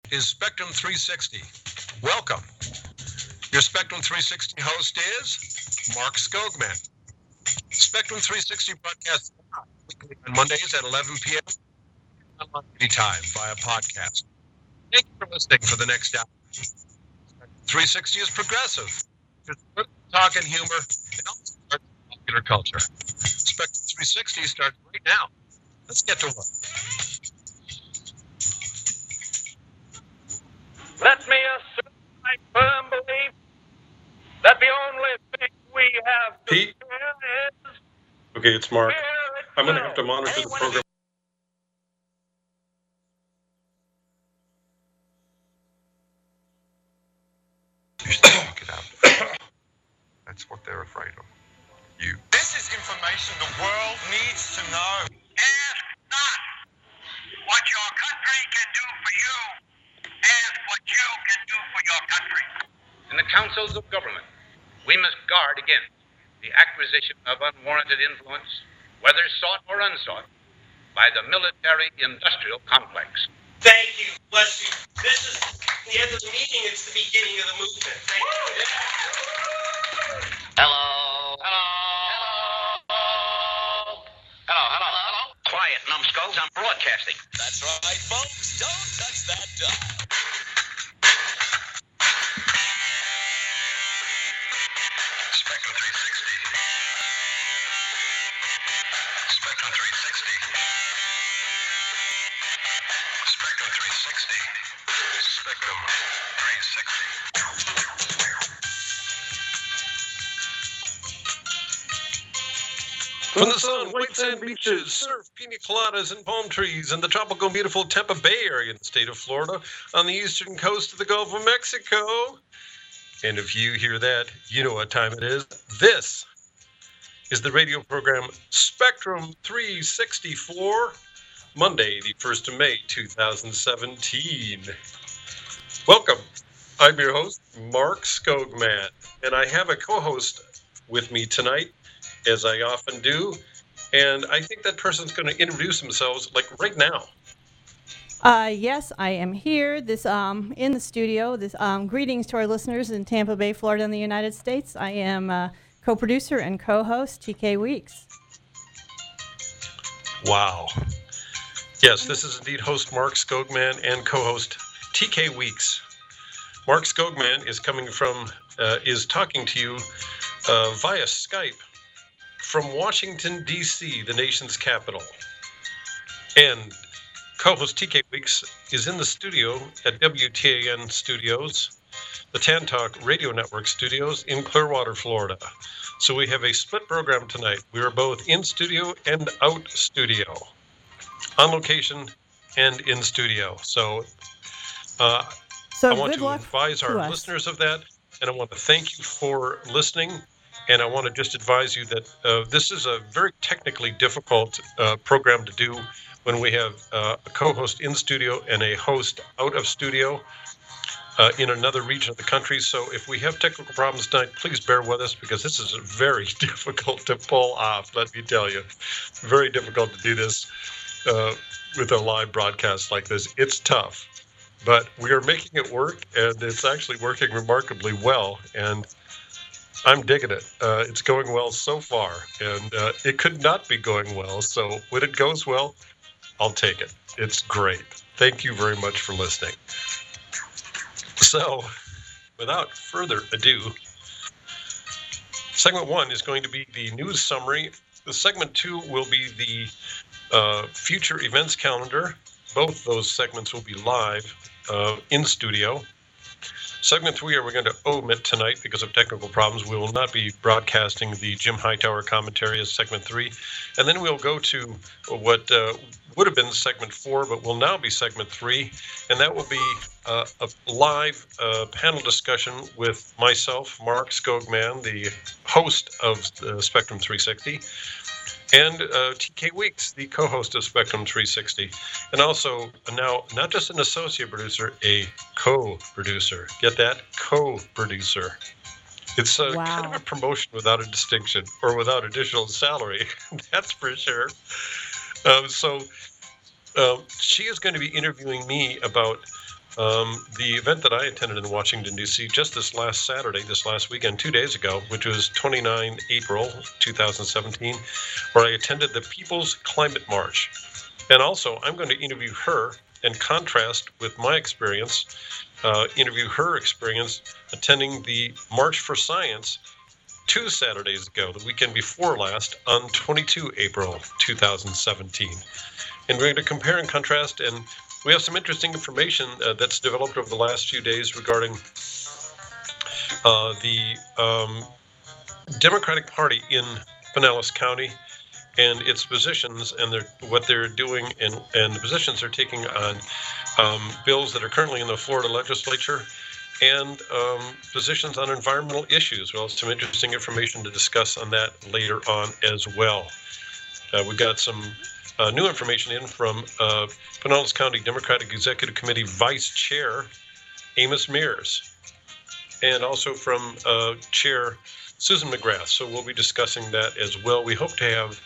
is Spectrum 360. Welcome. Your Spectrum 360 host is Mark Skogman. Spectrum 360 broadcasts weekly on Mondays at 11 p.m. anytime via podcast. Thank you for listening for the next hour. Spectrum 360 is progressive. There's talk and humor and also popular culture. Spectrum 360 starts right now. Let's get to work. Let me assert my firm belief that the only thing we have to Pete? fear is Okay, it's Mark. fear I'm going to have to itself. monitor the program. Get out. That's what they're afraid of. You. This is information the world needs to know. Ask not what your country can do for you. Ask what you can do for your country. In the councils of government, we must guard against the acquisition of unwarranted influence, whether sought or unsought, by the military-industrial complex. Thank you. Bless you. This is the end of the meeting. It's the beginning of the movement. Thank you. Hello. Hello. Hello. Hello. Hello. Hello. Quiet, numbskulls, I'm broadcasting. That's right, folks. Don't touch that dial. Spectrum 360. Spectrum 360. Spectrum 360. Spectrum 360. From the sun, white sand beaches, surf, pina coladas, and palm trees in the tropical beautiful Tampa Bay area in the state of Florida on the eastern coast of the Gulf of Mexico. And if you hear that, you know what time it is. This is the radio program Spectrum 364, Monday, the 1st of May, 2017. Welcome. I'm your host, Mark Skogman, and I have a co-host with me tonight, as I often do, and I think that person's going to introduce themselves, like, right now. Yes, I am here. In the studio. Greetings to our listeners in Tampa Bay, Florida, in the United States. I am co-producer and co-host TK Weeks. Wow. Yes, this is indeed host Mark Skogman and co-host TK Weeks. Mark Skogman is talking to you via Skype from Washington, D.C., the nation's capital. And co-host TK Weeks is in the studio at WTAN Studios, the Tantalk Radio Network Studios in Clearwater, Florida. So we have a split program tonight. We are both in studio and out studio, on location and in studio. So I want to advise our listeners of that, and I want to thank you for listening. And I want to just advise you that this is a very technically difficult program to do when we have a co-host in studio and a host out of studio in another region of the country. So if we have technical problems tonight, please bear with us, because this is very difficult to pull off, let me tell you. Very difficult to do this with a live broadcast like this. It's tough, but we are making it work, and it's actually working remarkably well. And I'm digging it. It's going well so far, and it could not be going well. So when it goes well, I'll take it. It's great. Thank you very much for listening. So, without further ado, segment 1 is going to be the news summary. The segment 2 will be the future events calendar. Both those segments will be live in studio. Segment 3, we're going to omit tonight because of technical problems. We will not be broadcasting the Jim Hightower commentary as segment 3. And then we'll go to what would have been segment 4, but will now be segment 3. And that will be a live panel discussion with myself, Mark Skogman, the host of Spectrum 360, and TK Weeks, the co-host of Spectrum 360, and also now not just an associate producer, a co-producer. Get that? Co-producer. It's kind of a promotion without a distinction or without additional salary. That's for sure. So she is going to be interviewing me about The event that I attended in Washington, D.C. just this last weekend, 2 days ago, which was 29 April 2017, where I attended the People's Climate March. And also, I'm going to interview her and contrast with my experience, interview her experience attending the March for Science 2 Saturdays ago, the weekend before last, on 22 April 2017. And we're going to compare and contrast, and we have some interesting information that's developed over the last few days regarding the Democratic Party in Pinellas County and its positions and what they're doing and the positions they're taking on bills that are currently in the Florida legislature and positions on environmental issues. Well, some interesting information to discuss on that later on as well. We've got some new information in from Pinellas County Democratic Executive Committee Vice Chair Amos Mears, and also from Chair Susan McGrath. So we'll be discussing that as well. We hope to have,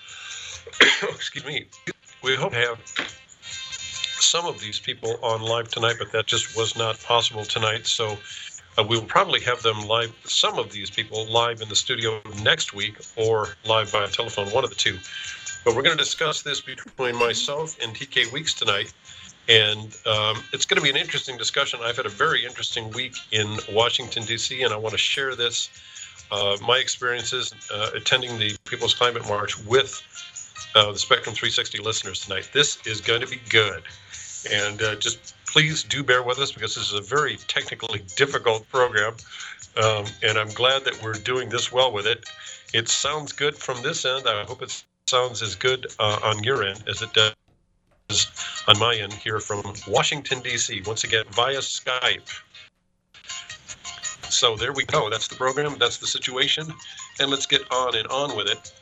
we hope to have some of these people on live tonight, but that just was not possible tonight. So we will probably have them live, some of these people live in the studio next week or live by telephone, one of the two. But we're going to discuss this between myself and TK Weeks tonight, and it's going to be an interesting discussion. I've had a very interesting week in Washington, D.C., and I want to share this, my experiences attending the People's Climate March with the Spectrum 360 listeners tonight. This is going to be good, and just please do bear with us because this is a very technically difficult program, and I'm glad that we're doing this well with it. It sounds good from this end. I hope it sounds as good on your end as it does on my end here from Washington, D.C., once again via Skype. So there we go. That's the program. That's the situation. And let's get on and on with it.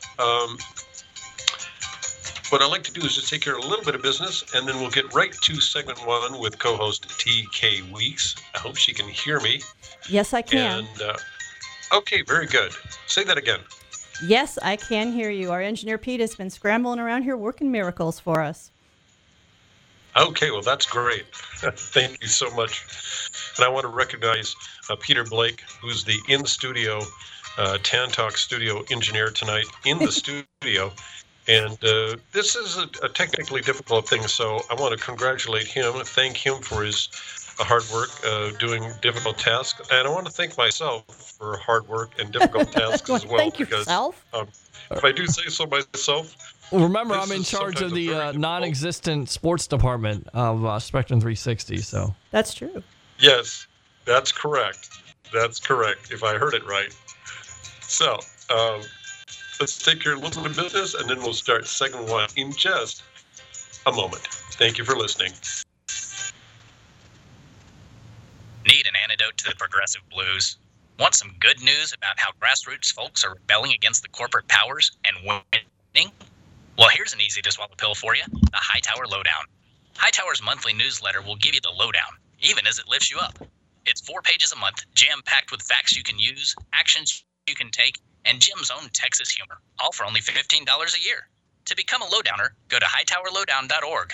What I'd like to do is just take care of a little bit of business, and then we'll get right to segment one with co-host TK Weeks. I hope she can hear me. Yes, I can. And okay, very good. Say that again. Yes, I can hear you. Our engineer Pete has been scrambling around here working miracles for us. Okay, well, that's great. Thank you so much. And I want to recognize Peter Blake, who's the in-studio Tan Talk studio engineer tonight in the studio. And this is a technically difficult thing, so I want to congratulate him, thank him for his hard work doing difficult tasks. And I want to thank myself for hard work and difficult tasks as well. Thank yourself. If I do say so myself. Well, remember, I'm in charge of the non-existent sports department of Spectrum 360. So that's true. Yes, that's correct. That's correct, if I heard it right. So let's take care of a little bit of business, and then we'll start segment one in just a moment. Thank you for listening. Need an antidote to the progressive blues? Want some good news about how grassroots folks are rebelling against the corporate powers and winning? Well, here's an easy-to-swallow pill for you, the Hightower Lowdown. Hightower's monthly newsletter will give you the lowdown, even as it lifts you up. It's 4 pages a month, jam-packed with facts you can use, actions you can take, and Jim's own Texas humor, all for only $15 a year. To become a lowdowner, go to hightowerlowdown.org.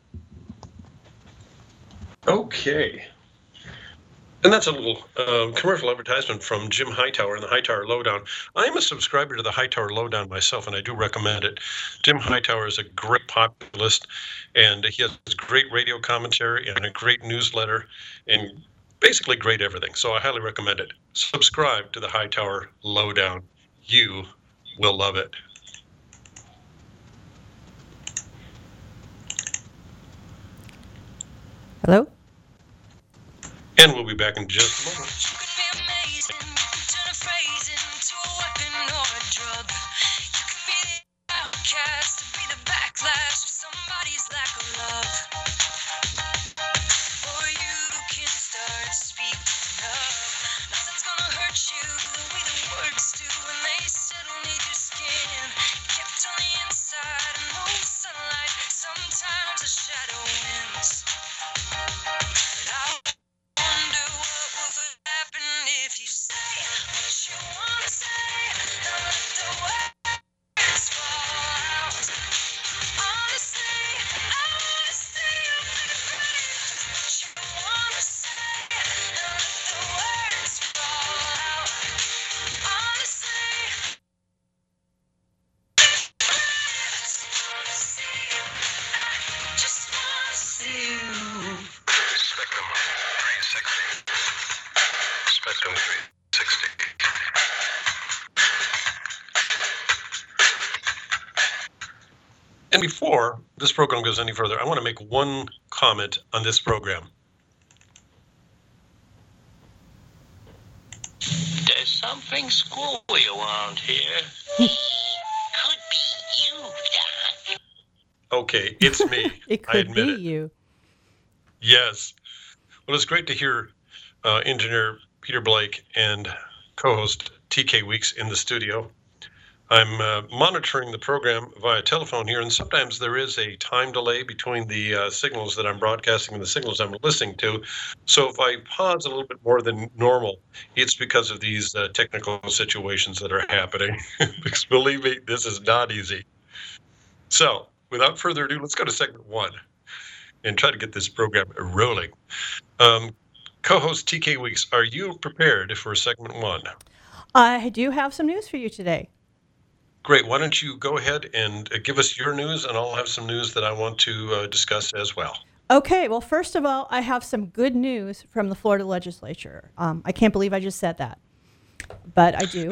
Okay. And that's a little commercial advertisement from Jim Hightower and the Hightower Lowdown. I'm a subscriber to the Hightower Lowdown myself, and I do recommend it. Jim Hightower is a great populist, and he has great radio commentary and a great newsletter, and basically great everything. So I highly recommend it. Subscribe to the Hightower Lowdown. You will love it. Hello? And we'll be back in just a moment. Sometimes a shadow wins. If you say what you want to say, and let the words fall out. Honest 360. Spectrum 360. And before this program goes any further, I want to make one comment on this program. There's something squirrely around here. Could be you, Don. Okay, it's me. It I could admit be it. you. Yes. Well, it's great to hear engineer Peter Blake and co-host TK Weeks in the studio. I'm monitoring the program via telephone here, and sometimes there is a time delay between the signals that I'm broadcasting and the signals I'm listening to. So if I pause a little bit more than normal, it's because of these technical situations that are happening. Because believe me, this is not easy. So without further ado, let's go to segment 1 and try to get this program rolling. Co-host TK Weeks, are you prepared for segment 1? I do have some news for you today. Great. Why don't you go ahead and give us your news, and I'll have some news that I want to discuss as well. Okay, well, first of all, I have some good news from the Florida legislature. I can't believe I just said that, but I do.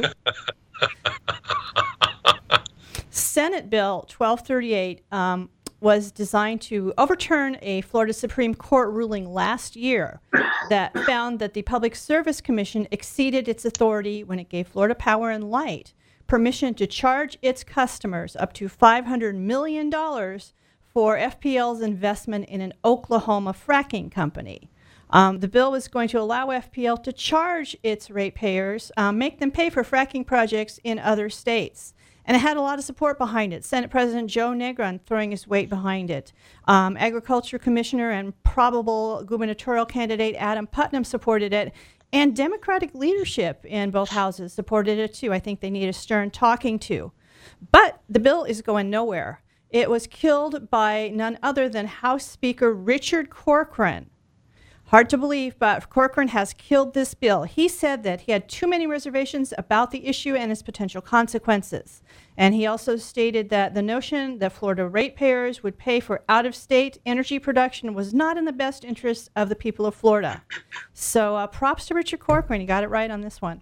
Senate Bill 1238 was designed to overturn a Florida Supreme Court ruling last year that found that the Public Service Commission exceeded its authority when it gave Florida Power and Light permission to charge its customers up to $500 million for FPL's investment in an Oklahoma fracking company. The bill was going to allow FPL to charge its ratepayers, make them pay for fracking projects in other states. And it had a lot of support behind it. Senate President Joe Negron throwing his weight behind it. Agriculture Commissioner and probable gubernatorial candidate Adam Putnam supported it. And Democratic leadership in both houses supported it too. I think they need a stern talking to. But the bill is going nowhere. It was killed by none other than House Speaker Richard Corcoran. Hard to believe, but Corcoran has killed this bill. He said that he had too many reservations about the issue and its potential consequences. And he also stated that the notion that Florida ratepayers would pay for out-of-state energy production was not in the best interest of the people of Florida. So props to Richard Corcoran. He got it right on this one.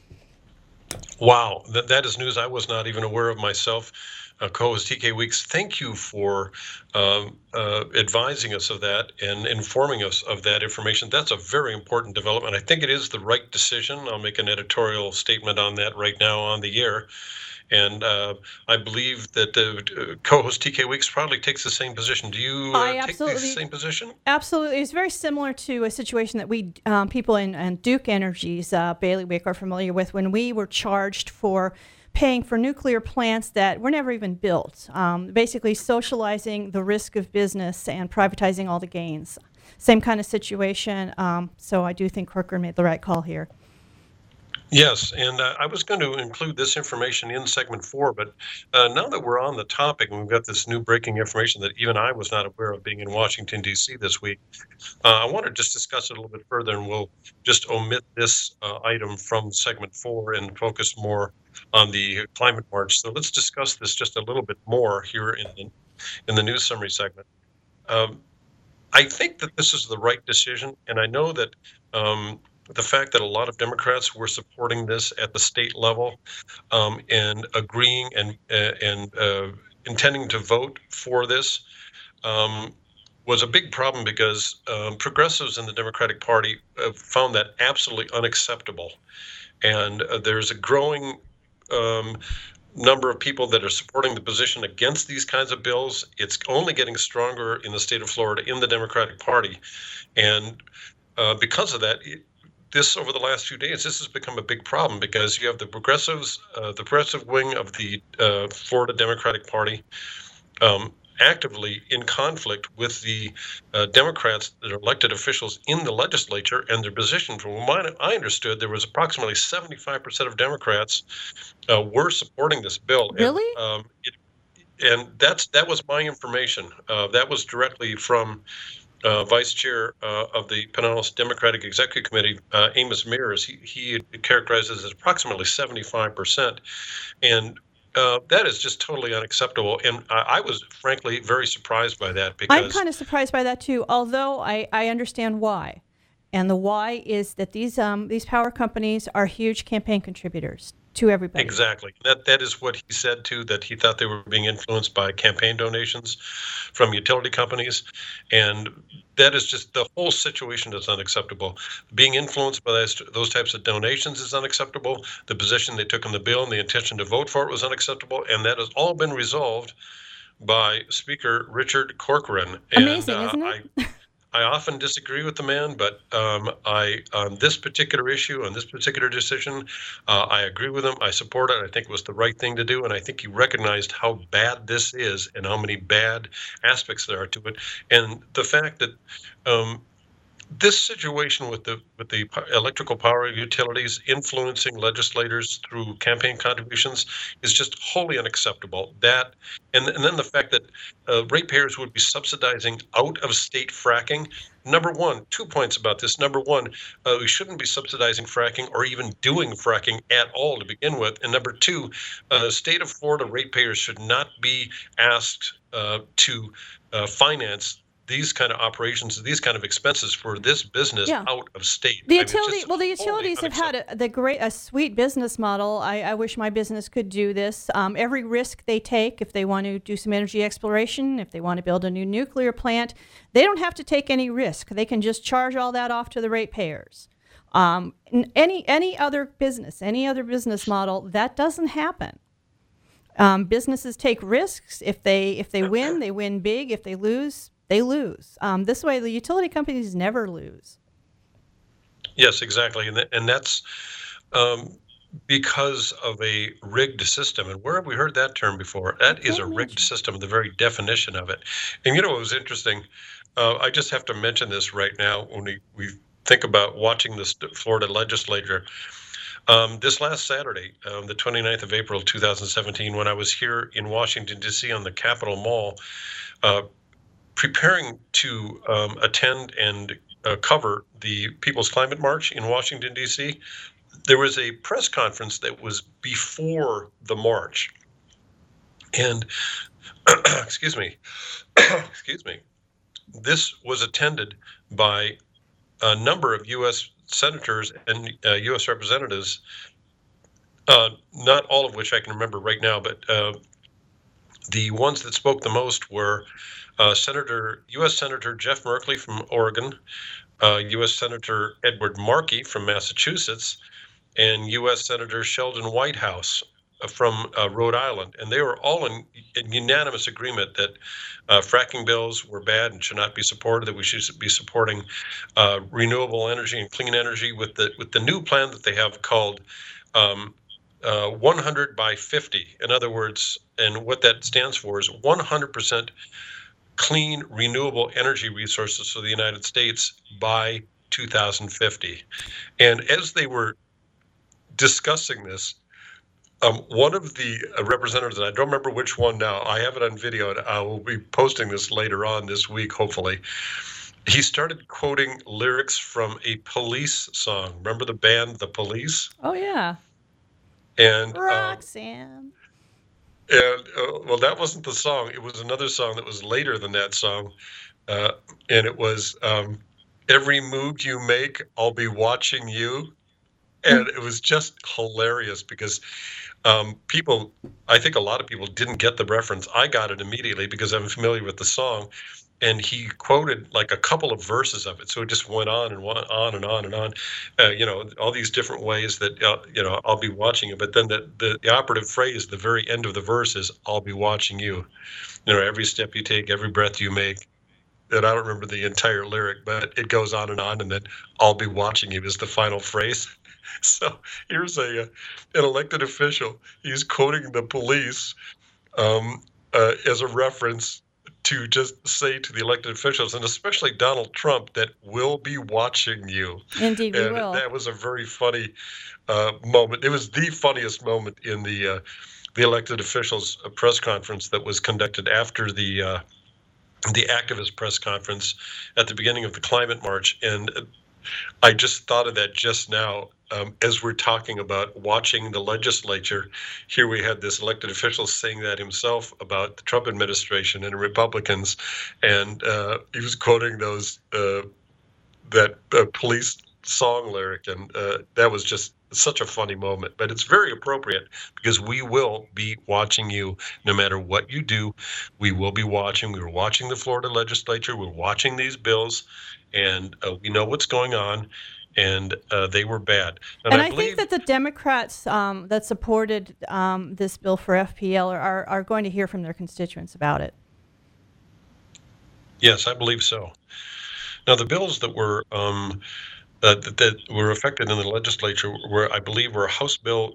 Wow, that is news I was not even aware of myself. Co-host TK Weeks, thank you for advising us of that and informing us of that information. That's a very important development. I think it is the right decision. I'll make an editorial statement on that right now on the air. And I believe that co-host TK Weeks probably takes the same position. Do you take the same position? Absolutely. It's very similar to a situation that we people in Duke Energy's bailiwick are familiar with when we were charged for paying for nuclear plants that were never even built, basically socializing the risk of business and privatizing all the gains. Same kind of situation. So I do think Corcoran made the right call here. Yes, and I was going to include this information in segment 4, but now that we're on the topic and we've got this new breaking information that even I was not aware of being in Washington, D.C. this week, I want to just discuss it a little bit further, and we'll just omit this item from segment 4 and focus more on the climate march. So let's discuss this just a little bit more here in the news summary segment. I think that this is the right decision, and I know that the fact that a lot of Democrats were supporting this at the state level and agreeing and intending to vote for this was a big problem because progressives in the Democratic Party found that absolutely unacceptable. And there's a growing number of people that are supporting the position against these kinds of bills. It's only getting stronger in the state of Florida in the Democratic Party. And because of that, this over the last few days, this has become a big problem because you have the progressives, the progressive wing of the Florida Democratic Party actively in conflict with the Democrats that are elected officials in the legislature and their position. From what I understood, there was approximately 75% of Democrats were supporting this bill. Really? And that was my information. That was directly from Vice Chair of the Pinellas Democratic Executive Committee, Amos Mears. He characterized it as approximately 75%. And that is just totally unacceptable. And I was, frankly, very surprised by that because I'm kind of surprised by that, too, although I understand why. And the why is that these power companies are huge campaign contributors to everybody. Exactly. That is what he said too, that he thought they were being influenced by campaign donations from utility companies. And that is just, the whole situation is unacceptable. Being influenced by those types of donations is unacceptable. The position they took on the bill and the intention to vote for it was unacceptable. And that has all been resolved by Speaker Richard Corcoran. Amazing, and, isn't it? I often disagree with the man, but on this particular issue, on this particular decision, I agree with him. I support it. I think it was the right thing to do, and I think he recognized how bad this is and how many bad aspects there are to it, and the fact that this situation with the electrical power utilities influencing legislators through campaign contributions is just wholly unacceptable. That and then the fact that ratepayers would be subsidizing out-of-state fracking. Number one, 2 points about this. Number one, we shouldn't be subsidizing fracking or even doing fracking at all to begin with. And number two, state of Florida ratepayers should not be asked to finance these kind of operations, these kind of expenses for this business out of state. The utilities have had a sweet business model. I wish my business could do this. Every risk they take, if they want to do some energy exploration, if they want to build a new nuclear plant, they don't have to take any risk. They can just charge all that off to the ratepayers. Any other business model, that doesn't happen. Businesses take risks. If they win, they win big. If they lose, they lose. This way, the utility companies never lose. Yes, exactly. And that's because of a rigged system. And where have we heard that term before? That is a rigged system, the very definition of it. And you know what was interesting? I just have to mention this right now when we think about watching the Florida legislature. This last Saturday, the 29th of April, 2017, when I was here in Washington, D.C. on the Capitol Mall, preparing to attend and cover the People's Climate March in Washington, D.C., there was a press conference that was before the march. And, excuse me, this was attended by a number of U.S. senators and U.S. representatives, not all of which I can remember right now, but the ones that spoke the most were U.S. Senator Jeff Merkley from Oregon, U.S. Senator Edward Markey from Massachusetts, and U.S. Senator Sheldon Whitehouse from Rhode Island. And they were all in unanimous agreement that fracking bills were bad and should not be supported, that we should be supporting renewable energy and clean energy with the new plan that they have called 100 by 50. In other words, and what that stands for is 100% clean, renewable energy resources for the United States by 2050. And as they were discussing this, one of the representatives, and I don't remember which one now, I have it on video, and I will be posting this later on this week, hopefully. He started quoting lyrics from a Police song. Remember the band, The Police? Oh, yeah. And Roxanne. Well, that wasn't the song. It was another song that was later than that song. And it was, every move you make, I'll be watching you. And it was just hilarious because people, I think a lot of people didn't get the reference. I got it immediately because I'm familiar with the song. And he quoted like a couple of verses of it. So it just went on and on and on and on, all these different ways that, I'll be watching you. But then the operative phrase, the very end of the verse is, I'll be watching you. Every step you take, every breath you make. And I don't remember the entire lyric, but it goes on. And then I'll be watching you is the final phrase. So here's an elected official. He's quoting the Police as a reference to just say to the elected officials, and especially Donald Trump, that we'll be watching you. Indeed, we will. That was a very funny moment. It was the funniest moment in the elected officials' press conference that was conducted after the activist press conference at the beginning of the climate march. And I just thought of that just now. As we're talking about watching the legislature, here we had this elected official saying that himself about the Trump administration and Republicans, and he was quoting police song lyric, and that was just such a funny moment. But it's very appropriate because we will be watching you no matter what you do. We will be watching. We were watching the Florida legislature. We're watching these bills, and we know what's going on. And they were bad. And I think that the Democrats that supported this bill for FPL are going to hear from their constituents about it. Yes, I believe so. Now, the bills that were that were affected in the legislature were, I believe, were House Bill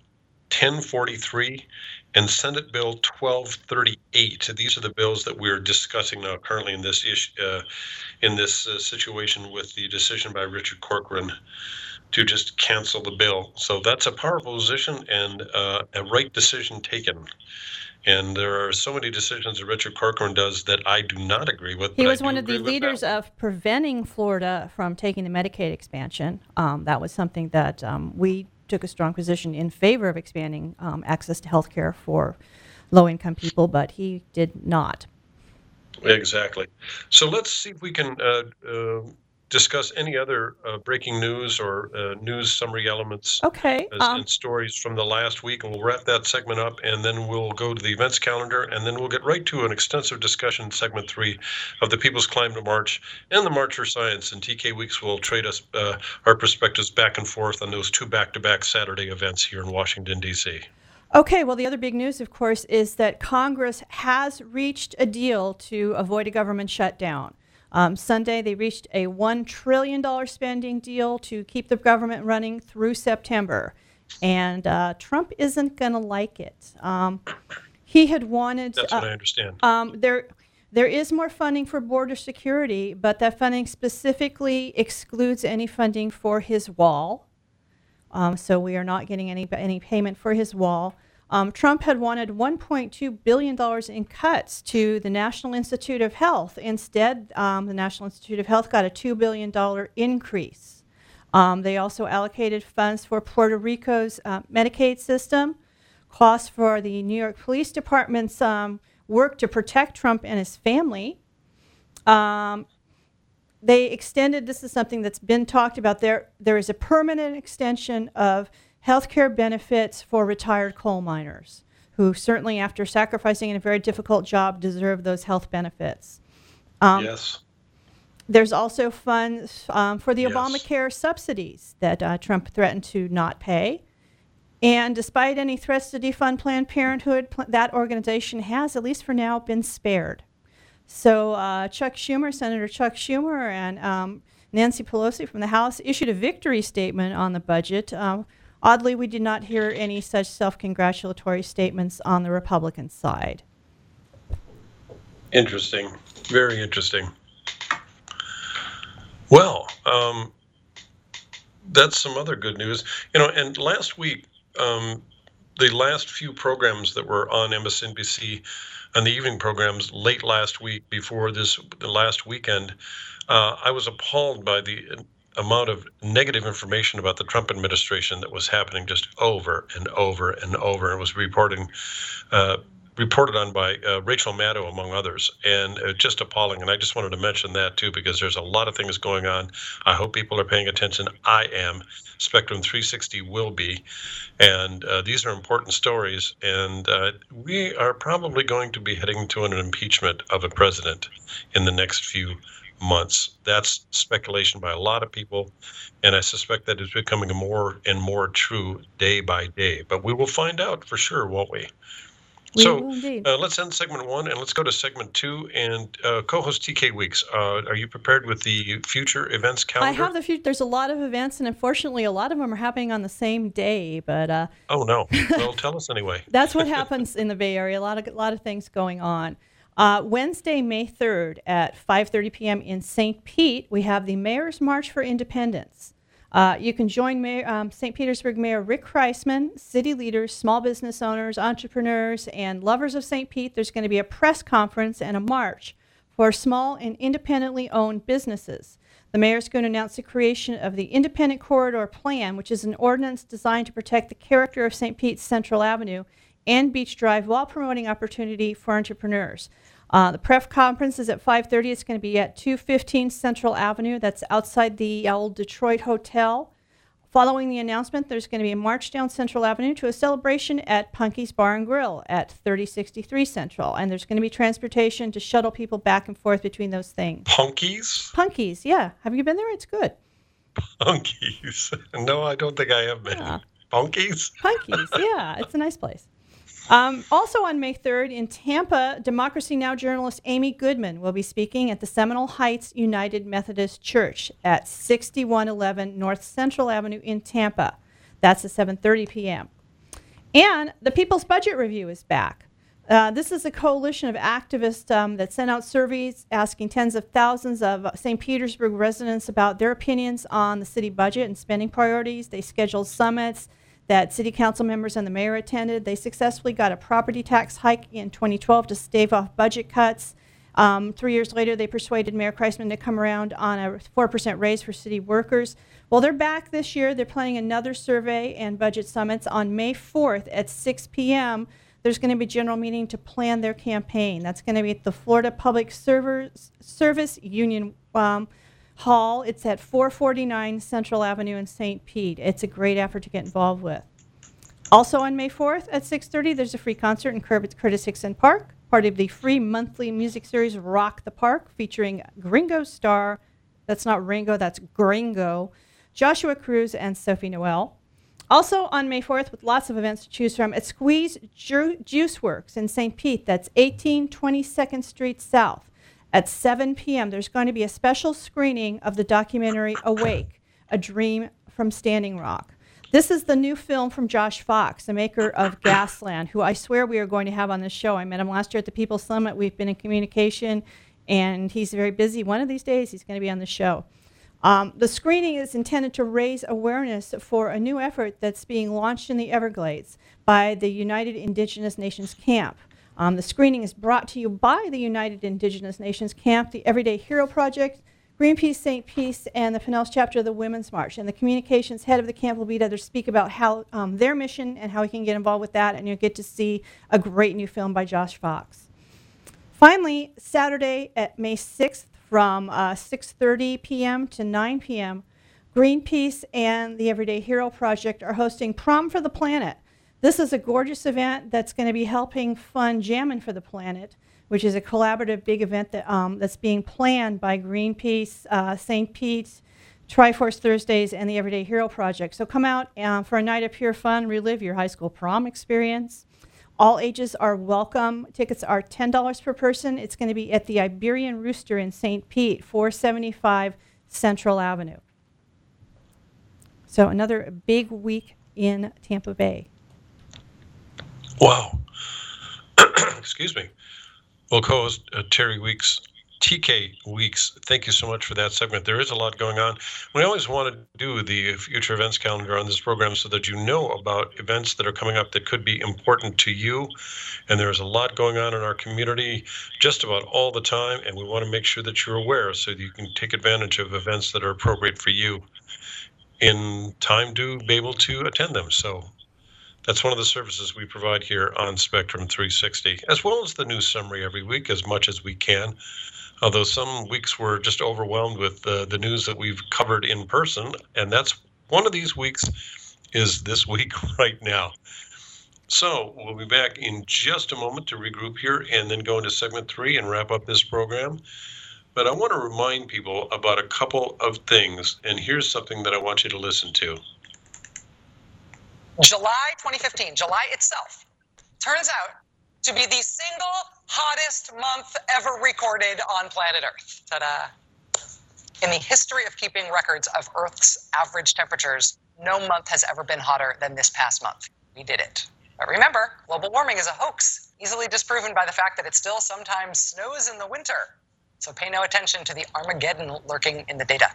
1043 and Senate Bill 1238. These are the bills that we're discussing now currently in this issue, in this situation with the decision by Richard Corcoran to just cancel the bill. So that's a powerful position and a right decision taken. And there are so many decisions that Richard Corcoran does that I do not agree with. He was one of the leaders of preventing Florida from taking the Medicaid expansion. That was something that we took a strong position in favor of expanding access to health care for low-income people, but he did not. Exactly. So let's see if we can discuss any other breaking news or news summary elements and stories from the last week, and we'll wrap that segment up, and then we'll go to the events calendar, and then we'll get right to an extensive discussion in segment 3 of the People's Climb to March and the March for Science. And TK Weeks will trade us our perspectives back and forth on those 2 back-to-back Saturday events here in Washington, D.C. Okay, well, the other big news, of course, is that Congress has reached a deal to avoid a government shutdown. Sunday, they reached a $1 trillion spending deal to keep the government running through September. And Trump isn't going to like it. He had wanted... That's what I understand. There is more funding for border security, but that funding specifically excludes any funding for his wall. So we are not getting any payment for his wall. Trump had wanted $1.2 billion in cuts to the National Institute of Health. Instead, the National Institute of Health got a $2 billion increase. They also allocated funds for Puerto Rico's Medicaid system, costs for the New York Police Department's work to protect Trump and his family. They extended, this is something that's been talked about, there is a permanent extension of health care benefits for retired coal miners, who certainly, after sacrificing in a very difficult job, deserve those health benefits. Yes. There's also funds for the Obamacare subsidies that Trump threatened to not pay. And despite any threats to defund Planned Parenthood, that organization has, at least for now, been spared. So Senator Chuck Schumer and Nancy Pelosi from the House issued a victory statement on the budget. Oddly, we did not hear any such self-congratulatory statements on the Republican side. Interesting. Very interesting. Well, that's some other good news. And last week, the last few programs that were on MSNBC on the evening programs late last week before the last weekend, I was appalled by the amount of negative information about the Trump administration that was happening just over and over and over. It was reported on by Rachel Maddow, among others, and just appalling. And I just wanted to mention that, too, because there's a lot of things going on. I hope people are paying attention. I am. Spectrum 360 will be. And these are important stories. And we are probably going to be heading to an impeachment of a president in the next few months. That's speculation by a lot of people, and I suspect that is becoming more and more true day by day. But we will find out for sure, won't we? So let's end segment 1 and let's go to segment 2. And co-host TK Weeks, are you prepared with the future events calendar? I have the future. There's a lot of events, and unfortunately, a lot of them are happening on the same day. But oh no! Well, tell us anyway. That's what happens in the Bay Area. A lot of things going on. Wednesday, May 3rd at 5:30 p.m. in St. Pete, we have the Mayor's March for Independence. You can join St. Petersburg Mayor Rick Kreisman, city leaders, small business owners, entrepreneurs, and lovers of St. Pete. There's going to be a press conference and a march for small and independently owned businesses. The mayor's going to announce the creation of the Independent Corridor Plan, which is an ordinance designed to protect the character of St. Pete's Central Avenue and Beach Drive while promoting opportunity for entrepreneurs. The press conference is at 5:30. It's going to be at 215 Central Avenue. That's outside the old Detroit Hotel. Following the announcement, there's going to be a march down Central Avenue to a celebration at Punky's Bar and Grill at 3063 Central. And there's going to be transportation to shuttle people back and forth between those things. Punky's? Punky's, yeah. Have you been there? It's good. Punky's. No, I don't think I have been. Yeah. Punky's? Punky's, yeah. It's a nice place. Also on May 3rd in Tampa, Democracy Now! Journalist Amy Goodman will be speaking at the Seminole Heights United Methodist Church at 6111 North Central Avenue in Tampa. That's at 7:30 p.m. And the People's Budget Review is back. This is a coalition of activists that sent out surveys asking tens of thousands of St. Petersburg residents about their opinions on the city budget and spending priorities. They scheduled summits that city council members and the mayor attended. They successfully got a property tax hike in 2012 to stave off budget cuts. 3 years later, they persuaded Mayor Kreisman to come around on a 4% raise for city workers. Well, they're back this year. They're planning another survey and budget summits on May 4th at 6 p.m. There's going to be a general meeting to plan their campaign. That's going to be at the Florida Public Service Union Hall. It's at 449 Central Avenue in St. Pete. It's a great effort to get involved with. Also on May 4th at 6:30, there's a free concert in Curtis Hickson Park, part of the free monthly music series Rock the Park, featuring Gringo star, that's not Ringo, that's Gringo, Joshua Cruz, and Sophie Noel. Also on May 4th, with lots of events to choose from, at Squeeze Juice Works in St. Pete, that's 1822nd Street South. At 7 p.m., there's going to be a special screening of the documentary Awake, A Dream from Standing Rock. This is the new film from Josh Fox, the maker of Gasland, who I swear we are going to have on this show. I met him last year at the People's Summit. We've been in communication, and he's very busy. One of these days, he's going to be on the show. The screening is intended to raise awareness for a new effort that's being launched in the Everglades by the United Indigenous Nations Camp. The screening is brought to you by the United Indigenous Nations Camp, the Everyday Hero Project, Greenpeace St. Pete, and the Pinellas chapter of the Women's March. And the communications head of the camp will be there to speak about how their mission and how we can get involved with that, and you'll get to see a great new film by Josh Fox. Finally, Saturday at May 6th from 6:30 p.m. to 9 p.m., Greenpeace and the Everyday Hero Project are hosting Prom for the Planet. This is a gorgeous event that's going to be helping fund Jammin' for the Planet, which is a collaborative big event that, that's being planned by Greenpeace, St. Pete, Triforce Thursdays, and the Everyday Hero Project. So come out for a night of pure fun, relive your high school prom experience. All ages are welcome. Tickets are $10 per person. It's going to be at the Iberian Rooster in St. Pete, 475 Central Avenue. So another big week in Tampa Bay. Wow. Excuse me. Well, co-host Terry Weeks, TK Weeks, thank you so much for that segment. There is a lot going on. We always want to do the future events calendar on this program so that you know about events that are coming up that could be important to you. And there's a lot going on in our community just about all the time, and we want to make sure that you're aware so that you can take advantage of events that are appropriate for you in time to be able to attend them. So that's one of the services we provide here on Spectrum 360, as well as the news summary every week as much as we can. Although some weeks we're just overwhelmed with the news that we've covered in person, and that's one of these weeks is this week right now. So we'll be back in just a moment to regroup here and then go into segment 3 and wrap up this program. But I want to remind people about a couple of things, and here's something that I want you to listen to. July 2015, July itself, turns out to be the single hottest month ever recorded on planet Earth. Ta-da. In the history of keeping records of Earth's average temperatures, no month has ever been hotter than this past month. We did it. But remember, global warming is a hoax, easily disproven by the fact that it still sometimes snows in the winter. So pay no attention to the Armageddon lurking in the data.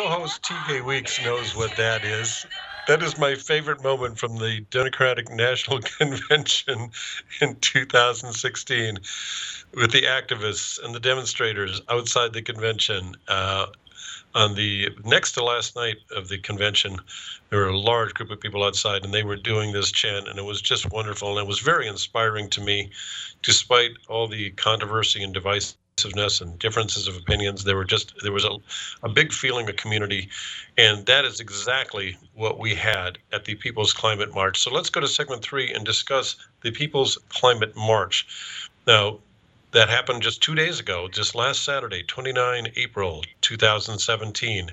co-host TK Weeks knows what that is. That is my favorite moment from the Democratic National Convention in 2016 with the activists and the demonstrators outside the convention. On the next to last night of the convention, there were a large group of people outside, and they were doing this chant, and it was just wonderful, and it was very inspiring to me, despite all the controversy and divisiveness and differences of opinions. There was a big feeling of community, and that is exactly what we had at the People's Climate March. So let's go to segment 3 and discuss the People's Climate March. Now, that happened just 2 days ago, just last Saturday, 29 April 2017,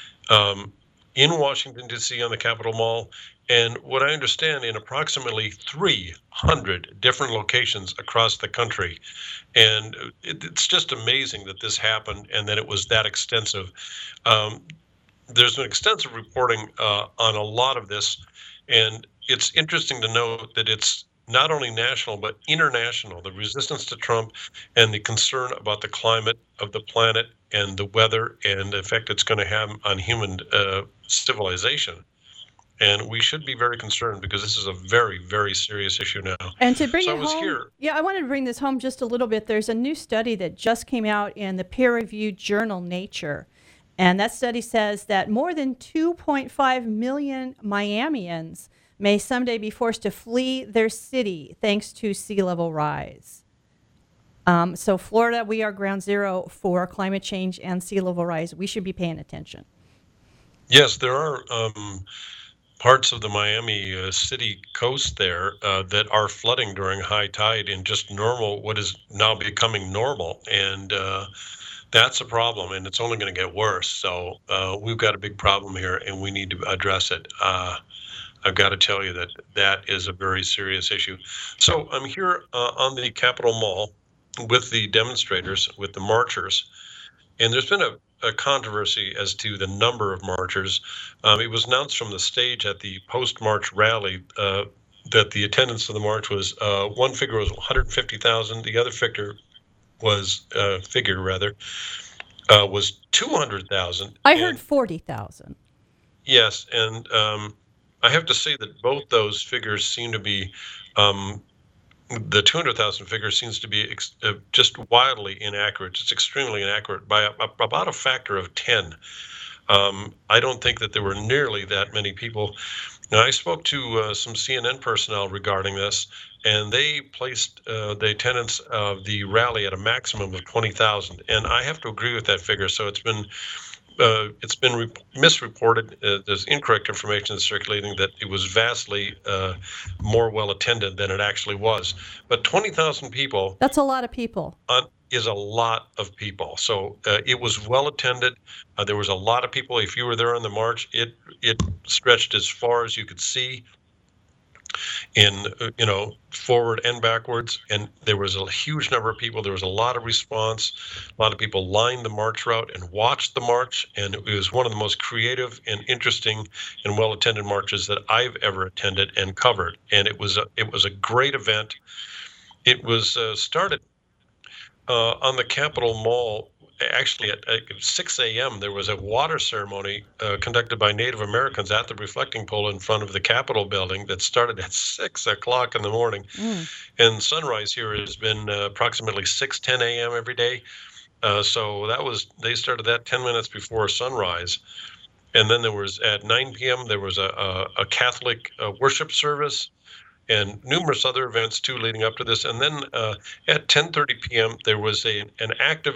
in Washington, D.C. on the Capitol Mall. And what I understand, in approximately 300 different locations across the country. And it's just amazing that this happened and that it was that extensive. There's been extensive reporting on a lot of this. And it's interesting to note that it's not only national, but international, the resistance to Trump and the concern about the climate of the planet and the weather and the effect it's going to have on human civilization. And we should be very concerned because this is a very, very serious issue now. And to bring it home, I wanted to bring this home just a little bit. There's a new study that just came out in the peer-reviewed journal Nature. And that study says that more than 2.5 million Miamians may someday be forced to flee their city thanks to sea level rise. So Florida, we are ground zero for climate change and sea level rise. We should be paying attention. Yes, there are parts of the Miami city coast there that are flooding during high tide in just normal, what is now becoming normal. And that's a problem, and it's only going to get worse. So we've got a big problem here, and we need to address it. I've got to tell you that that is a very serious issue. So I'm here on the Capitol Mall with the demonstrators, with the marchers, and there's been a controversy as to the number of marchers. It was announced from the stage at the post-march rally that the attendance of the march was, one figure was 150,000, the other figure was 200,000. I heard 40,000. Yes, and I have to say that both those figures seem to be, the 200,000 figure seems to be just wildly inaccurate. It's extremely inaccurate by about a factor of 10. I don't think that there were nearly that many people. Now, I spoke to some CNN personnel regarding this, and they placed the attendance of the rally at a maximum of 20,000. And I have to agree with that figure. So it's been misreported. There's incorrect information circulating that it was vastly more well attended than it actually was. But 20,000 people. That's a lot of people. Is a lot of people. So it was well attended. There was a lot of people. If you were there on the march, it stretched as far as you could see, in forward and backwards, and there was a huge number of people. There was a lot of response. A lot of people lined the march route and watched the march, and it was one of the most creative and interesting and well-attended marches that I've ever attended and covered. And it was a great event. It was started on the Capitol Mall. Actually, at 6 a.m., there was a water ceremony conducted by Native Americans at the reflecting pole in front of the Capitol building that started at 6 o'clock in the morning. And sunrise here has been approximately 6:10 a.m. every day. So they started that 10 minutes before sunrise. And then there was, at 9 p.m., there was a Catholic worship service and numerous other events, too, leading up to this. And then at 10:30 p.m., there was an active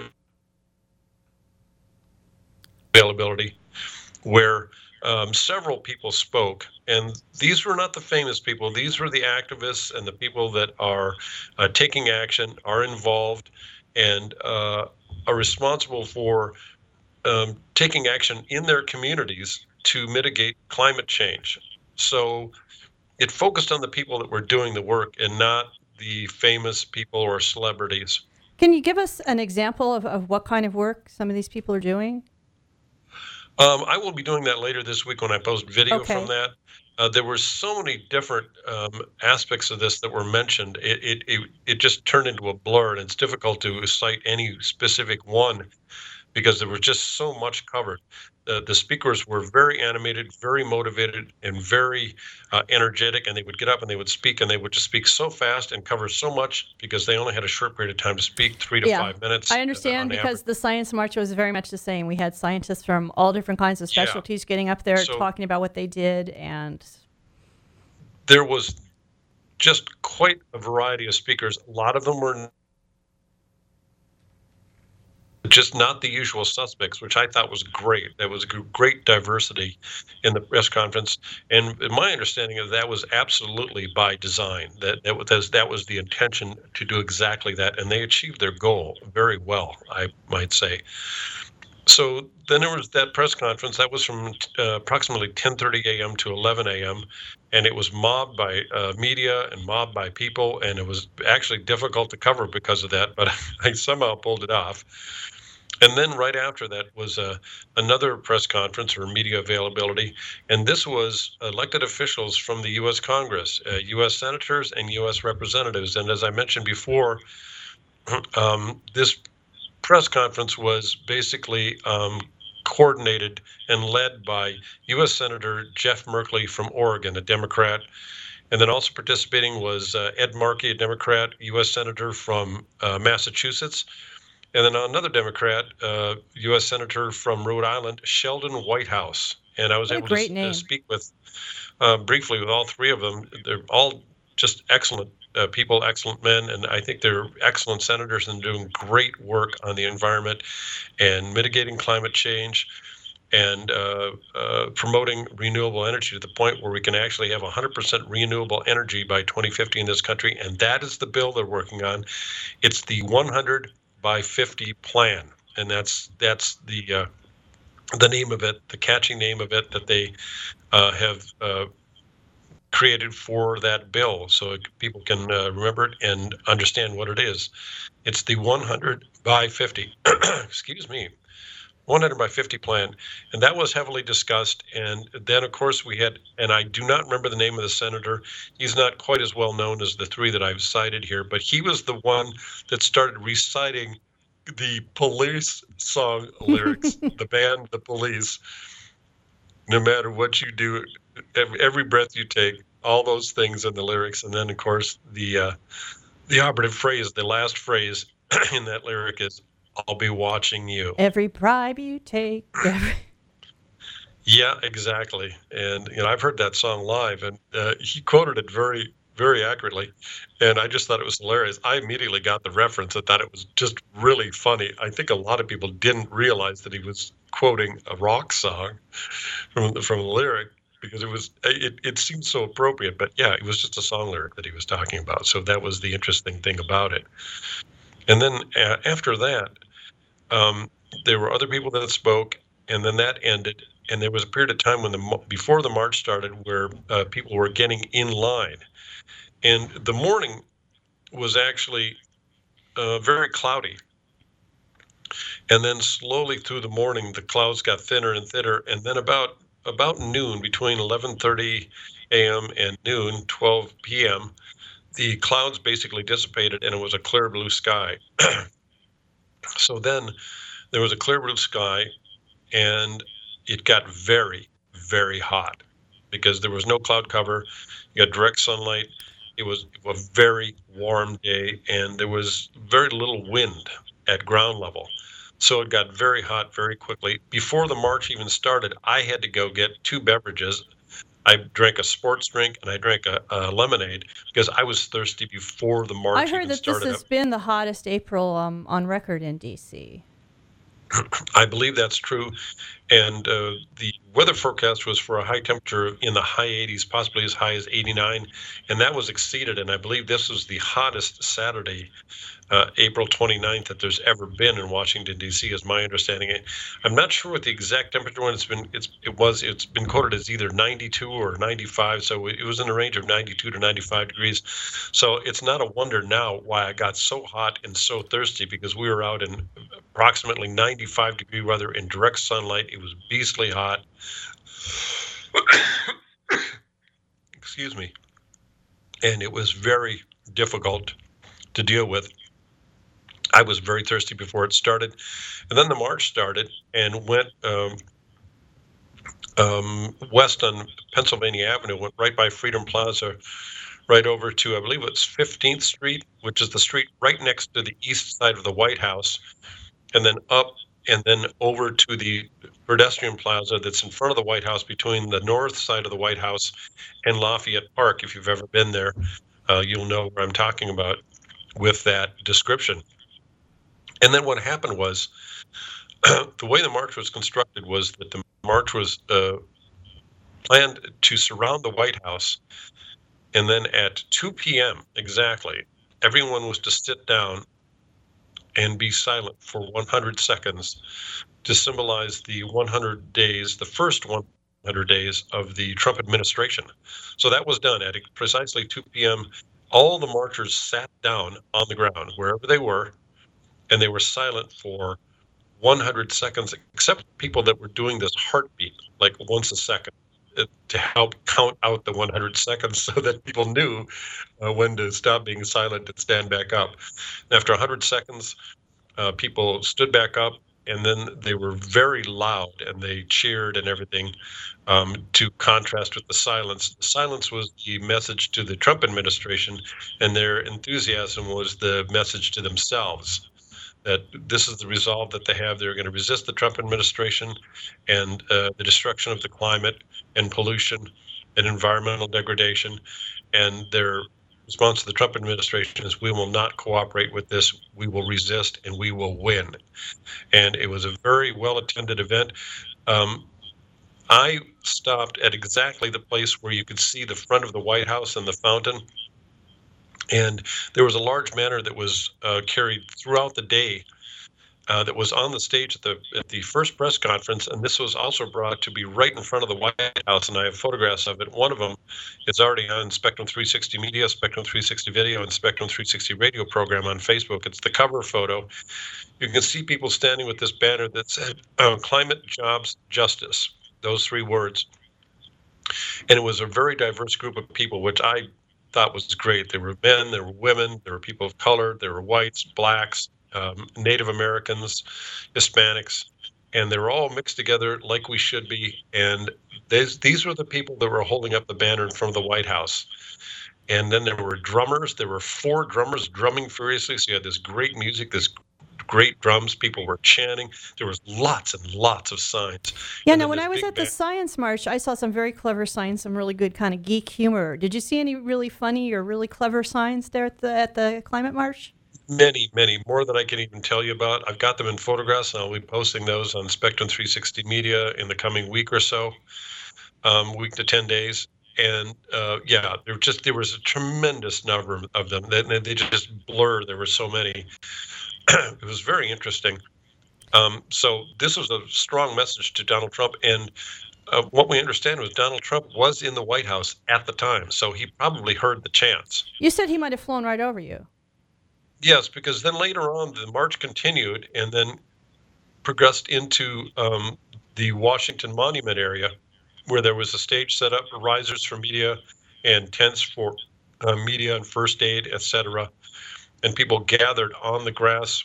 availability where several people spoke, and these were not the famous people. These were the activists and the people that are taking action, are involved, and are responsible for taking action in their communities to mitigate climate change. So it focused on the people that were doing the work and not the famous people or celebrities. Can you give us an example of what kind of work some of these people are doing? I will be doing that later this week when I post video from that. There were so many different aspects of this that were mentioned. It just turned into a blur, and it's difficult to cite any specific one because there was just so much covered. the speakers were very animated, very motivated, and very energetic, and they would get up and they would speak, and they would just speak so fast and cover so much because they only had a short period of time to speak, 3 to 5 minutes. I understand because the Science March was very much the same. We had scientists from all different kinds of specialties getting up there talking about what they did, and there was just quite a variety of speakers. A lot of them were just not the usual suspects, which I thought was great. There was great diversity in the press conference, and my understanding of that was absolutely by design. That was the intention to do exactly that, and they achieved their goal very well, I might say. So then there was that press conference. That was from approximately 10:30 a.m. to 11 a.m., and it was mobbed by media and mobbed by people, and it was actually difficult to cover because of that, but I somehow pulled it off. And then right after that was another press conference or media availability, and this was elected officials from the U.S. Congress, U.S. senators and U.S. representatives. And as I mentioned before, this press conference was basically coordinated and led by U.S. Senator Jeff Merkley from Oregon, a Democrat. And then also participating was Ed Markey, a Democrat, U.S. Senator from Massachusetts. And then another Democrat, U.S. Senator from Rhode Island, Sheldon Whitehouse. And I was able to speak with briefly with all three of them. They're all just excellent people, excellent men, and I think they're excellent senators and doing great work on the environment and mitigating climate change and promoting renewable energy to the point where we can actually have 100% renewable energy by 2050 in this country. And that is the bill they're working on. It's the 100 by 50 plan, and that's the name of it, the catchy name of it that they have created for that bill, so people can remember it and understand what it is. It's the 100 by 50, excuse me, 100 by 50 plan, and that was heavily discussed. And then, of course, we had, and I do not remember the name of the senator. He's not quite as well known as the three that I've cited here, but he was the one that started reciting the Police song lyrics, the band, the Police. No matter what you do, every breath you take, all those things in the lyrics. And then, of course, the operative phrase, the last phrase in that lyric is, "I'll be watching you." Every bribe you take. Yeah, exactly. And I've heard that song live, and he quoted it very, very accurately. And I just thought it was hilarious. I immediately got the reference. I thought it was just really funny. I think a lot of people didn't realize that he was quoting a rock song from the lyric, because it seemed so appropriate. But yeah, it was just a song lyric that he was talking about. So that was the interesting thing about it. And then after that, there were other people that spoke, and then that ended. And there was a period of time before the march started where people were getting in line. And the morning was actually very cloudy. And then slowly through the morning, the clouds got thinner and thinner. And then about noon, between 11:30 a.m. and noon, 12 p.m., the clouds basically dissipated, and it was a clear blue sky. So then there was a clear blue sky, and it got very, very hot because there was no cloud cover. You got direct sunlight. It was a very warm day, and there was very little wind at ground level. So it got very hot very quickly. Before the march even started, I had to go get 2 beverages. I drank a sports drink and I drank a lemonade because I was thirsty before the march even started. I heard that this has been the hottest April on record in D.C. I believe that's true. And the weather forecast was for a high temperature in the high 80s, possibly as high as 89, and that was exceeded. And I believe this was the hottest Saturday, April 29th, that there's ever been in Washington, D.C., is my understanding. I'm not sure what the exact temperature was. It's been quoted as either 92 or 95, so it was in the range of 92 to 95 degrees. So it's not a wonder now why I got so hot and so thirsty, because we were out in approximately 95-degree weather in direct sunlight. It was beastly hot. Excuse me. And it was very difficult to deal with. I was very thirsty before it started. And then the march started and went west on Pennsylvania Avenue, went right by Freedom Plaza, right over to, I believe it's 15th Street, which is the street right next to the east side of the White House, and then up and then over to the pedestrian plaza that's in front of the White House between the north side of the White House and Lafayette Park. If you've ever been there, you'll know what I'm talking about with that description. And then what happened was, the way the march was constructed was that the march was planned to surround the White House, and then at 2 p.m. exactly, everyone was to sit down and be silent for 100 seconds to symbolize the 100 days, the first 100 days of the Trump administration. So that was done at precisely 2 p.m. All the marchers sat down on the ground, wherever they were, and they were silent for 100 seconds, except people that were doing this heartbeat, like once a second, to help count out the 100 seconds so that people knew when to stop being silent and stand back up. And after 100 seconds, people stood back up, and then they were very loud and they cheered and everything, to contrast with the silence. The silence was the message to the Trump administration, and their enthusiasm was the message to themselves, that this is the resolve that they have. They're going to resist the Trump administration and the destruction of the climate and pollution and environmental degradation. And their response to the Trump administration is, we will not cooperate with this. We will resist and we will win. And it was a very well-attended event. I stopped at exactly the place where you could see the front of the White House and the fountain. And there was a large banner that was carried throughout the day that was on the stage at the first press conference, and this was also brought to be right in front of the White House, and I have photographs of it. One of them is already on Spectrum 360 Media, Spectrum 360 Video, and Spectrum 360 Radio program on Facebook. It's the cover photo. You can see people standing with this banner that said, Climate, Jobs, Justice, those three words. And it was a very diverse group of people, which I thought was great. There were men, there were women, there were people of color, there were whites, blacks, Native Americans, Hispanics, and they were all mixed together like we should be. And these were the people that were holding up the banner in front of the White House. And then there were drummers. There were 4 drummers drumming furiously. So you had this great music, this great drums. People were chanting. There was lots and lots of signs. Yeah, now when I was at the Science March, I saw some very clever signs, some really good kind of geek humor. Did you see any really funny or really clever signs there at the Climate March? Many, many, more than I can even tell you about. I've got them in photographs, and I'll be posting those on Spectrum 360 Media in the coming week or so, week to 10 days. And yeah, there was a tremendous number of them. They just blurred. There were so many. It was very interesting. So this was a strong message to Donald Trump. And what we understand was Donald Trump was in the White House at the time, so he probably heard the chants. You said he might have flown right over you. Yes, because then later on, the march continued and then progressed into the Washington Monument area, where there was a stage set up, risers for media and tents for media and first aid, etc. And people gathered on the grass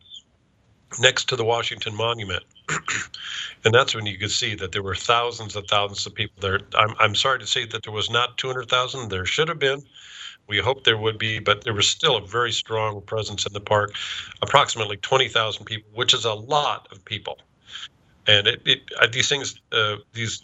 next to the Washington Monument. And that's when you could see that there were thousands and thousands of people there. I'm sorry to say that there was not 200,000. There should have been. We hoped there would be, but there was still a very strong presence in the park, approximately 20,000 people, which is a lot of people. And these things, these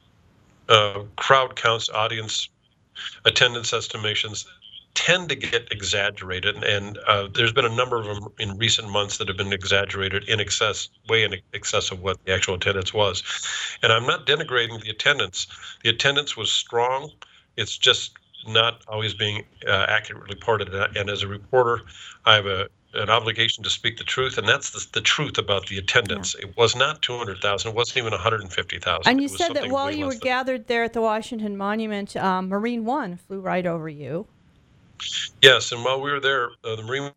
crowd counts, audience attendance estimations tend to get exaggerated. And there's been a number of them in recent months that have been exaggerated way in excess of what the actual attendance was. And I'm not denigrating the attendance. The attendance was strong. It's just not always being accurately reported. And as a reporter, I have an obligation to speak the truth, and that's the truth about the attendance. Yeah. It was not 200,000. It wasn't even 150,000. And you said that while you were gathered there at the Washington Monument, Marine One flew right over you. Yes, and while we were there, the Marine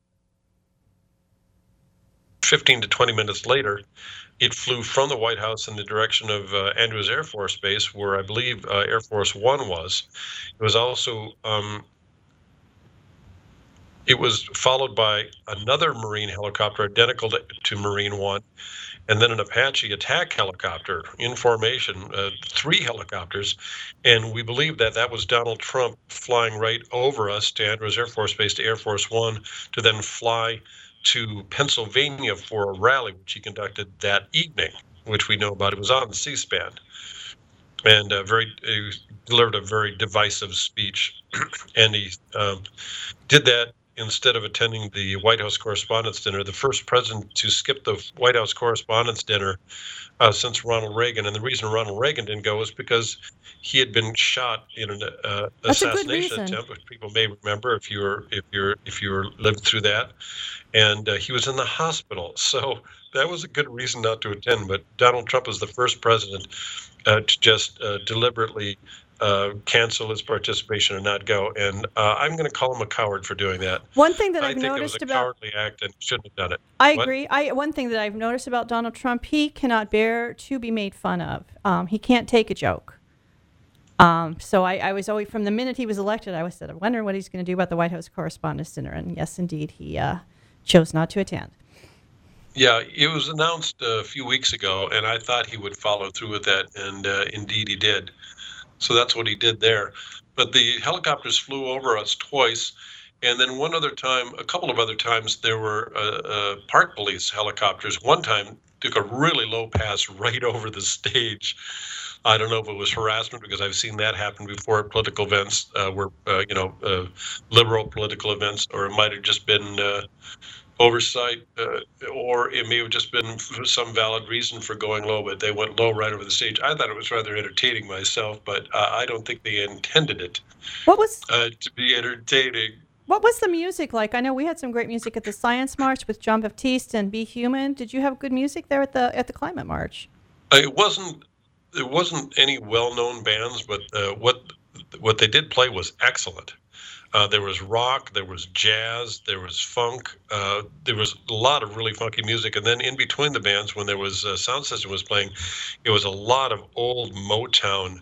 15 to 20 minutes later, it flew from the White House in the direction of Andrews Air Force Base, where I believe Air Force One was. It was also It was followed by another Marine helicopter identical to Marine One, and then an Apache attack helicopter in formation, 3 helicopters. And we believe that that was Donald Trump flying right over us to Andrews Air Force Base to Air Force One to then fly to Pennsylvania for a rally, which he conducted that evening, which we know about. It was on C-SPAN. And he delivered a very divisive speech. And he did that instead of attending the White House Correspondents' Dinner, the first president to skip the White House Correspondents' Dinner since Ronald Reagan. And the reason Ronald Reagan didn't go is because he had been shot in an assassination attempt, which people may remember if you lived through that. And he was in the hospital, so that was a good reason not to attend. But Donald Trump was the first president to just deliberately cancel his participation and not go. And I'm going to call him a coward for doing that. One thing that I I've think noticed it was a about cowardly act and shouldn't have done it. I agree. One thing that I've noticed about Donald Trump, he cannot bear to be made fun of. He can't take a joke. So I was always, from the minute he was elected, I always said, I wonder what he's going to do about the White House Correspondents' Dinner. And yes, indeed, he chose not to attend. Yeah, it was announced a few weeks ago, and I thought he would follow through with that, and indeed he did. So that's what he did there. But the helicopters flew over us twice, and then a couple of other times, there were park police helicopters. One time took a really low pass right over the stage. I don't know if it was harassment, because I've seen that happen before at political events, liberal political events, or it might have just been oversight, or it may have just been for some valid reason for going low, but they went low right over the stage. I thought it was rather entertaining myself, but I don't think they intended it to be entertaining. What was the music like? I know we had some great music at the Science March with John Baptiste and Be Human. Did you have good music there at the Climate March? There wasn't any well-known bands, but what they did play was excellent. There was rock, there was jazz, there was funk. There was a lot of really funky music. And then in between the bands, when there was a sound system was playing, it was a lot of old Motown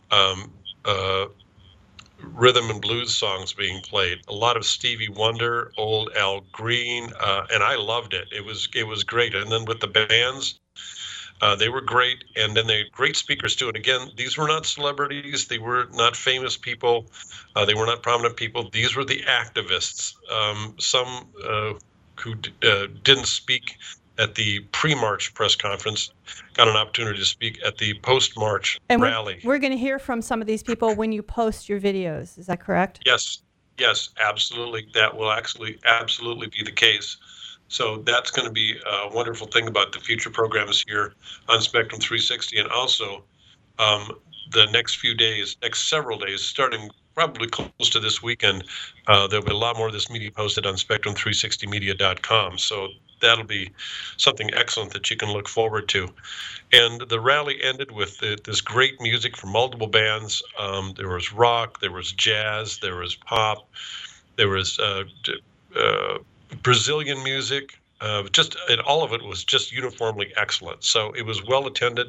rhythm and blues songs being played. A lot of Stevie Wonder, old Al Green, and I loved it. It was great. And then with the bands, they were great, and then they had great speakers too. And again, these were not celebrities. They were not famous people. They were not prominent people. These were the activists. Some who didn't speak at the pre-march press conference got an opportunity to speak at the post-march rally. We're going to hear from some of these people when you post your videos. Is that correct? Yes, absolutely. That will absolutely be the case. So that's going to be a wonderful thing about the future programs here on Spectrum 360. And also the next several days, starting probably close to this weekend, there'll be a lot more of this media posted on Spectrum360media.com. So that'll be something excellent that you can look forward to. And the rally ended with this great music from multiple bands. There was rock, there was jazz, there was pop, there was Brazilian music, and all of it was just uniformly excellent. So it was well attended.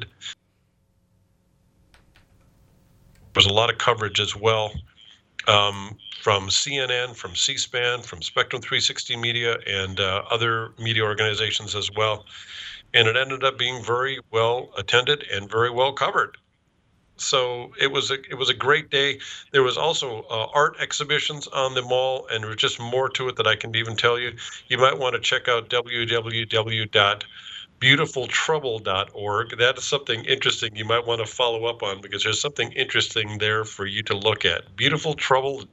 There was a lot of coverage as well from CNN, from C-SPAN, from Spectrum 360 Media, and other media organizations as well. And it ended up being very well attended and very well covered. So it was a great day. There was also art exhibitions on the mall, and there was just more to it that I can even tell you. You might want to check out www.beautifultrouble.org. That is something interesting you might want to follow up on, because there's something interesting there for you to look at. Beautiful Trouble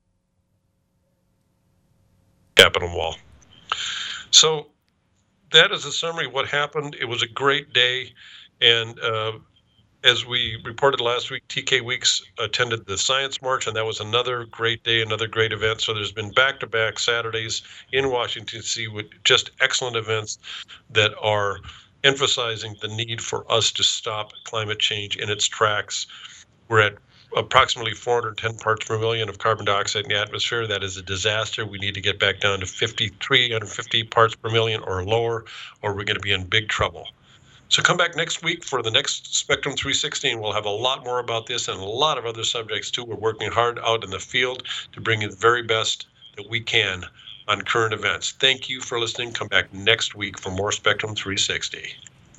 Capitol Mall. So that is a summary of what happened. It was a great day, and as we reported last week, TK Weeks attended the Science March, and that was another great day, another great event. So there's been back-to-back Saturdays in Washington, D.C. with just excellent events that are emphasizing the need for us to stop climate change in its tracks. We're at approximately 410 parts per million of carbon dioxide in the atmosphere. That is a disaster. We need to get back down to 350 parts per million or lower, or we're going to be in big trouble. So come back next week for the next Spectrum 360, and we'll have a lot more about this and a lot of other subjects too. We're working hard out in the field to bring you the very best that we can on current events. Thank you for listening. Come back next week for more Spectrum 360.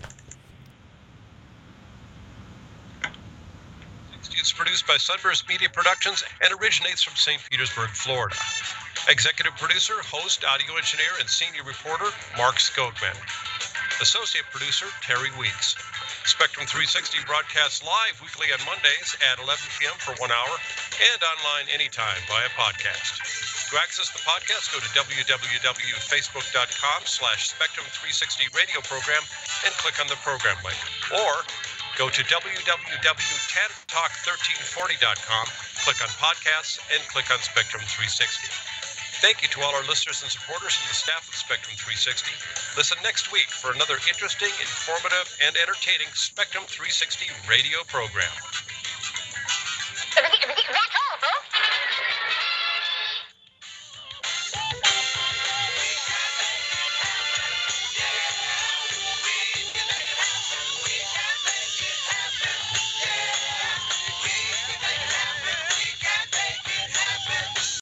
It's produced by Sunburst Media Productions and originates from St. Petersburg, Florida. Executive producer, host, audio engineer, and senior reporter, Mark Skogman. Associate producer, Terry Weeks. Spectrum 360 broadcasts live weekly on Mondays at 11 p.m. for 1 hour and online anytime via podcast. To access the podcast, go to www.facebook.com/Spectrum360 radio program and click on the program link. Or go to www.tantalk1340.com, click on podcasts, and click on Spectrum 360. Thank you to all our listeners and supporters and the staff of Spectrum 360. Listen next week for another interesting, informative, and entertaining Spectrum 360 radio program.